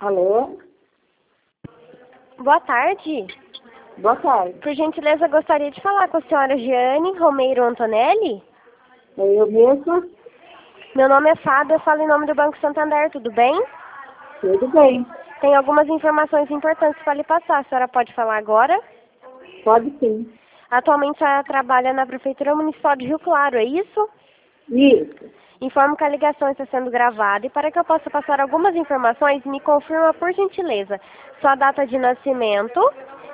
Alô? Boa tarde. Boa tarde. Por gentileza, gostaria de falar com a senhora Giane Romeiro Antonelli. É eu mesma? Meu nome é Fábio, eu falo em nome do Banco Santander, tudo bem? Tudo bem. Tem algumas informações importantes para lhe passar. A senhora pode falar agora? Pode sim. Atualmente a senhora trabalha na Prefeitura Municipal de Rio Claro, é isso? Isso. Informo que a ligação está sendo gravada e para que eu possa passar algumas informações, me confirma por gentileza sua data de nascimento,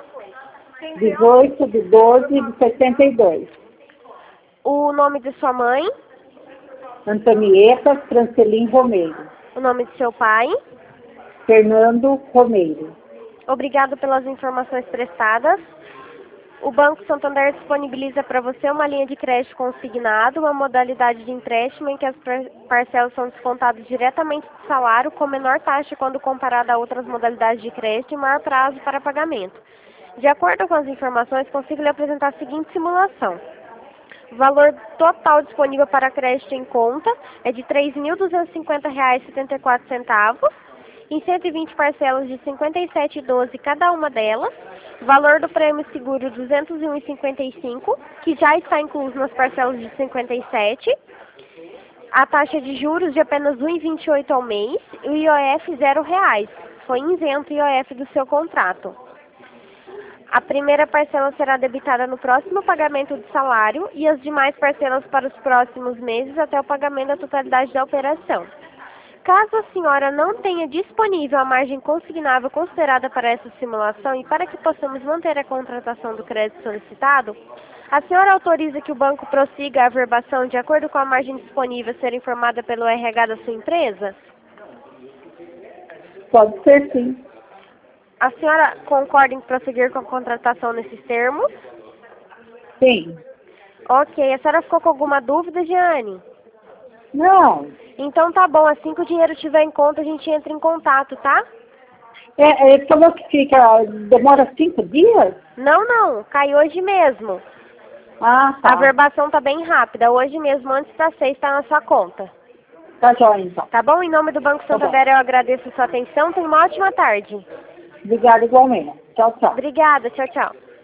18/12/62. o nome de sua mãe, Antonieta Francelin Romeiro. o nome de seu pai. Fernando Romeiro. Obrigado pelas informações prestadas. O Banco Santander disponibiliza para você uma linha de crédito consignado, uma modalidade de empréstimo em que as parcelas são descontadas diretamente do salário, com menor taxa quando comparada a outras modalidades de crédito e maior prazo para pagamento. De acordo com as informações, consigo lhe apresentar a seguinte simulação. O valor total disponível para crédito em conta é de R$ 3.250,74, em 120 parcelas de R$ 57,12 cada uma delas. Valor do prêmio seguro R$ 201,55, que já está incluso nas parcelas de 57. A taxa de juros de apenas R$ 1,28 ao mês e o IOF R$ 0,00. Foi isento o IOF do seu contrato. A primeira parcela será debitada no próximo pagamento do salário e as demais parcelas para os próximos meses até o pagamento da totalidade da operação. Caso a senhora não tenha disponível a margem consignável considerada para essa simulação e para que possamos manter a contratação do crédito solicitado, a senhora autoriza que o banco prossiga a averbação de acordo com a margem disponível a ser informada pelo RH da sua empresa? Pode ser sim. A senhora concorda em prosseguir com a contratação nesses termos? Sim. Ok. A senhora ficou com alguma dúvida, Giane? Não. Então tá bom. Assim que o dinheiro estiver em conta, a gente entra em contato, tá? Falou que demora 5 dias? Não. Cai hoje mesmo. Ah, A tá. averbação tá bem rápida. Hoje mesmo, antes das 6, está na sua conta. Tá jóia, então. Tá bom? Em nome do Banco Tá bom. Santander, eu agradeço a sua atenção. Tenha uma ótima tarde. Obrigada igualmente. Tchau, tchau. Obrigada. Tchau, tchau.